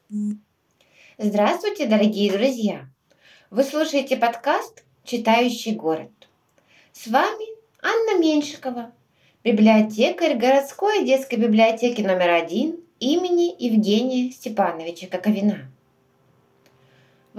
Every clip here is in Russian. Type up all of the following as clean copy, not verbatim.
Здравствуйте, дорогие друзья! Вы слушаете подкаст «Читающий город». С вами Анна Меньшикова, библиотекарь городской детской библиотеки №1 имени Евгения Степановича Коковина. В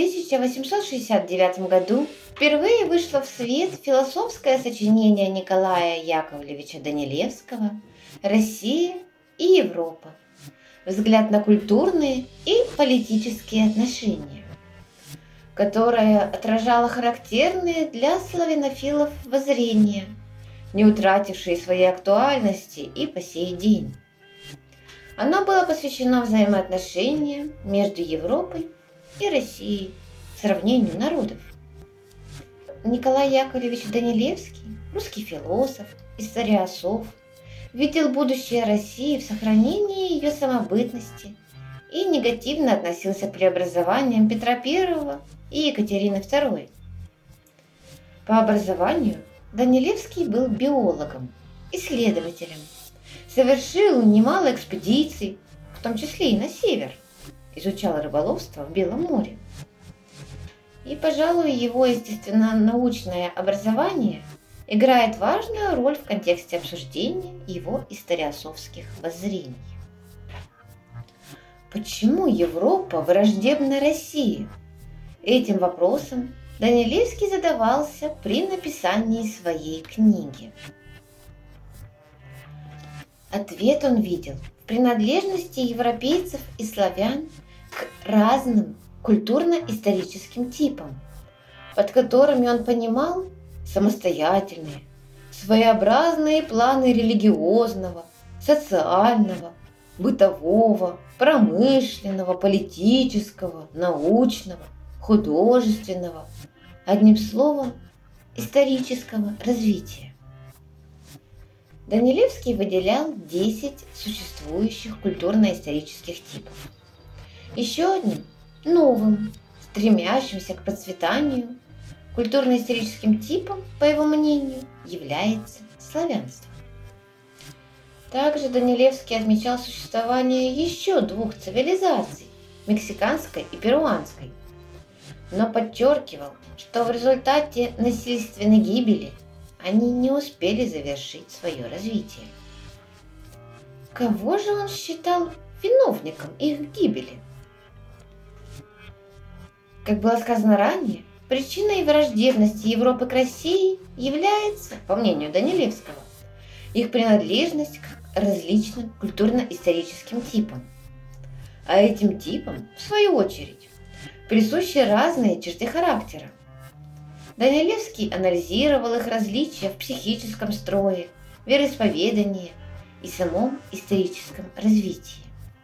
1869 году впервые вышло в свет философское сочинение Николая Яковлевича Данилевского «Россия и Европа. Взгляд на культурные и политические отношения», которое отражало характерные для славянофилов воззрения, не утратившие своей актуальности и по сей день. Оно было посвящено взаимоотношениям между Европой и Россией, сравнению народов. Николай Яковлевич Данилевский, русский философ, историософ, видел будущее России в сохранении ее самобытности и негативно относился к преобразованиям Петра I и Екатерины II. По образованию Данилевский был биологом, исследователем, совершил немало экспедиций, в том числе и на север, изучал рыболовство в Белом море. И, пожалуй, его естественно-научное образование играет важную роль в контексте обсуждения его историософских воззрений. Почему Европа враждебна России? Этим вопросом Данилевский задавался при написании своей книги. Ответ он видел в принадлежности европейцев и славян к разным культурно-историческим типам, под которыми он понимал самостоятельные, своеобразные планы религиозного, социального, бытового, промышленного, политического, научного, художественного, одним словом, исторического развития. Данилевский выделял 10 существующих культурно-исторических типов. Еще одним, новым, стремящимся к процветанию, культурно-историческим типом, по его мнению, является славянство. Также Данилевский отмечал существование еще двух цивилизаций – мексиканской и перуанской, но подчеркивал, что в результате насильственной гибели они не успели завершить свое развитие. Кого же он считал виновником их гибели? Как было сказано ранее, причиной враждебности Европы к России является, по мнению Данилевского, их принадлежность к различным культурно-историческим типам. А этим типам, в свою очередь, присущи разные черты характера. Данилевский анализировал их различия в психическом строе, вероисповедании и самом историческом развитии.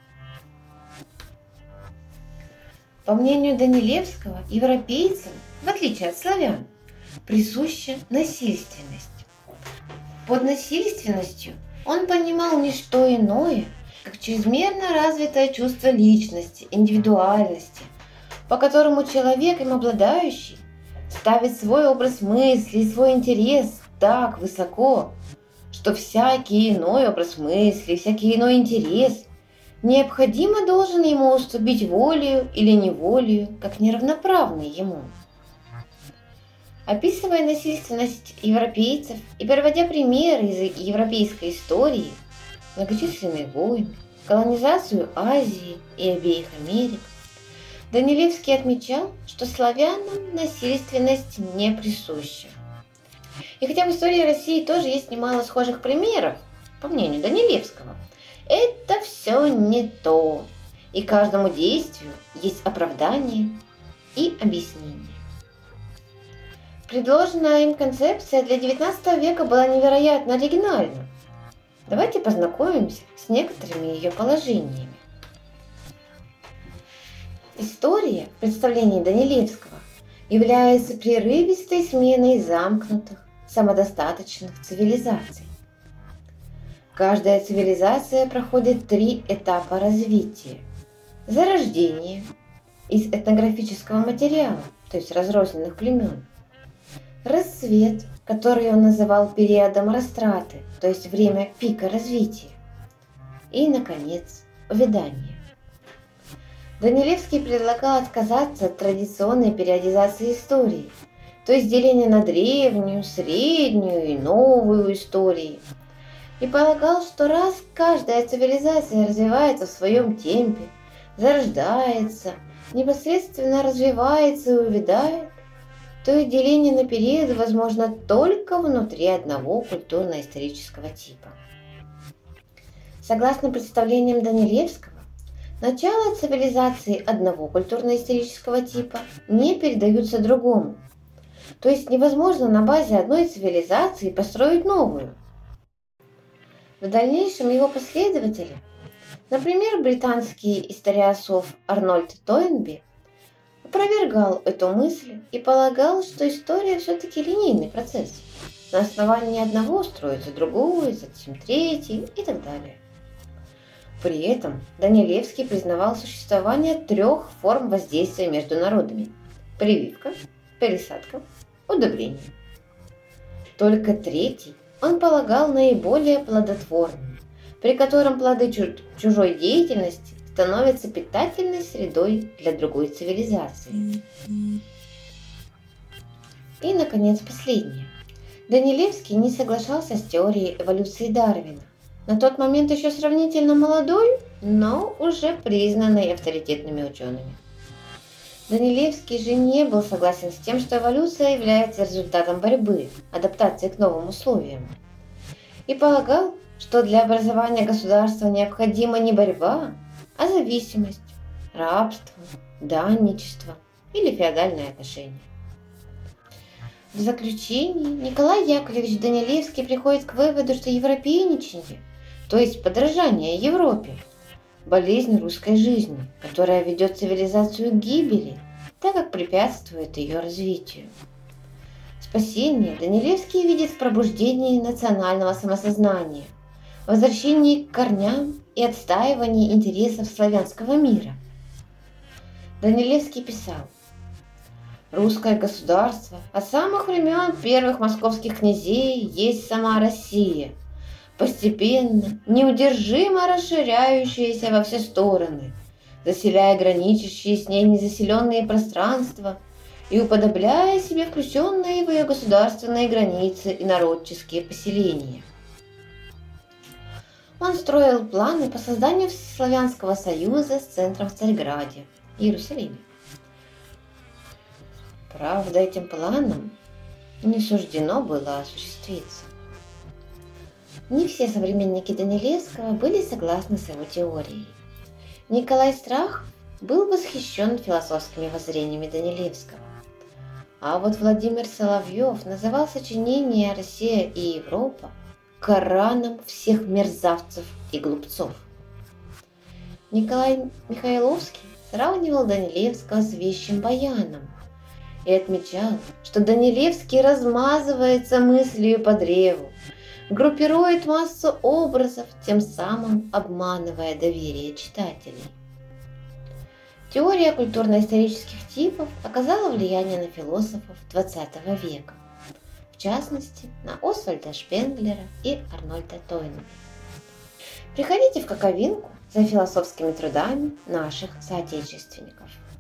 По мнению Данилевского, европейцам, в отличие от славян, присуща насильственность. Под насильственностью он понимал не что иное, как чрезмерно развитое чувство личности, индивидуальности, по которому человек, им обладающий, ставит свой образ мысли и свой интерес так высоко, что всякий иной образ мысли, всякий иной интерес необходимо должен ему уступить волею или неволею, как неравноправный ему. Описывая насильственность европейцев и приводя примеры из европейской истории, многочисленные войны, колонизацию Азии и обеих Америк, Данилевский отмечал, что славянам насильственность не присуща. И хотя в истории России тоже есть немало схожих примеров, по мнению Данилевского, это все не то, и каждому действию есть оправдание и объяснение. Предложенная им концепция для XIX века была невероятно оригинальна. Давайте познакомимся с некоторыми ее положениями. История в представлении Данилевского является прерывистой сменой замкнутых, самодостаточных цивилизаций. Каждая цивилизация проходит 3 этапа развития. Зарождение из этнографического материала, то есть разрозненных племен. Расцвет, который он называл периодом растраты, то есть время пика развития. И, наконец, увядание. Данилевский предлагал отказаться от традиционной периодизации истории, то есть деления на древнюю, среднюю и новую истории, и полагал, что раз каждая цивилизация развивается в своем темпе, зарождается, непосредственно развивается и увядает, то и деление на периоды возможно только внутри одного культурно-исторического типа. Согласно представлениям Данилевского, начало цивилизации одного культурно-исторического типа не передаются другому, то есть невозможно на базе одной цивилизации построить новую. В дальнейшем его последователи, например, британский историософ Арнольд Тойнби, опровергал эту мысль и полагал, что история все-таки линейный процесс. На основании одного строится другой, затем третий и так далее. При этом Данилевский признавал существование 3 форм воздействия между народами – прививка, пересадка, удобрение. Только третий он полагал наиболее плодотворным, при котором плоды чужой деятельности становятся питательной средой для другой цивилизации. И, наконец, последнее. Данилевский не соглашался с теорией эволюции Дарвина, на тот момент еще сравнительно молодой, но уже признанный авторитетными учеными. Данилевский же не был согласен с тем, что эволюция является результатом борьбы, адаптации к новым условиям, и полагал, что для образования государства необходима не борьба, а зависимость, рабство, данничество или феодальные отношения. В заключении Николай Яковлевич Данилевский приходит к выводу, что европейничание, то есть подражание Европе, болезнь русской жизни, которая ведет цивилизацию к гибели, так как препятствует ее развитию. Спасение Данилевский видит в пробуждении национального самосознания, возвращении к корням и отстаивании интересов славянского мира. Данилевский писал: «Русское государство от самых времен первых московских князей есть сама Россия, постепенно, неудержимо расширяющаяся во все стороны, заселяя граничащие с ней незаселенные пространства и уподобляя себе включенные в ее государственные границы и народческие поселения». Он строил планы по созданию Славянского союза с центром в Царьграде, Иерусалиме. Правда, этим планам не суждено было осуществиться. Не все современники Данилевского были согласны с его теорией. Николай Страх был восхищен философскими воззрениями Данилевского, а вот Владимир Соловьев называл сочинение «Россия и Европа» Кораном всех мерзавцев и глупцов. Николай Михайловский сравнивал Данилевского с вещим баяном и отмечал, что Данилевский размазывается мыслью по древу, группирует массу образов, тем самым обманывая доверие читателей. Теория культурно-исторических типов оказала влияние на философов XX века, в частности, на Освальда Шпенглера и Арнольда Тойнби. Приходите в Коковинку за философскими трудами наших соотечественников.